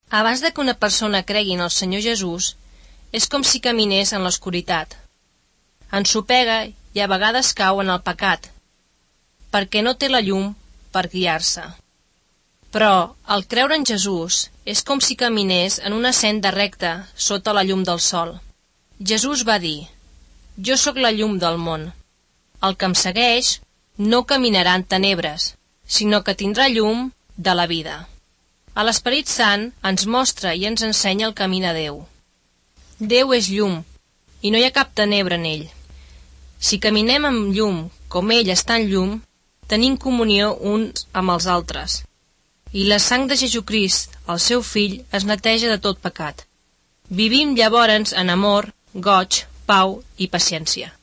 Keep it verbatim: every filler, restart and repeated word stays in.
Abans de que una persona cregui en el Senyor Jesús, és com si caminés en l'oscuritat. Ensopega i a vegades cau en el pecat, perquè no té la llum per guiar-se. Però, al creure en Jesús, és com si caminés en una senda recta sota la llum del sol. Jesús va dir: «Jo sóc la llum del món. El que em segueix no caminarà en tenebres, sinó que tindrà llum de la vida». A l'Esperit Sant ens mostra i ens ensenya el camí de Déu. Déu és llum, i no hi ha cap tenebra en ell. Si caminem amb llum com ell està en llum, tenim comunió uns amb els altres. I la sang de Jesucrist, el seu fill, es neteja de tot pecat. Vivim llavors en amor, goig, pau i paciència.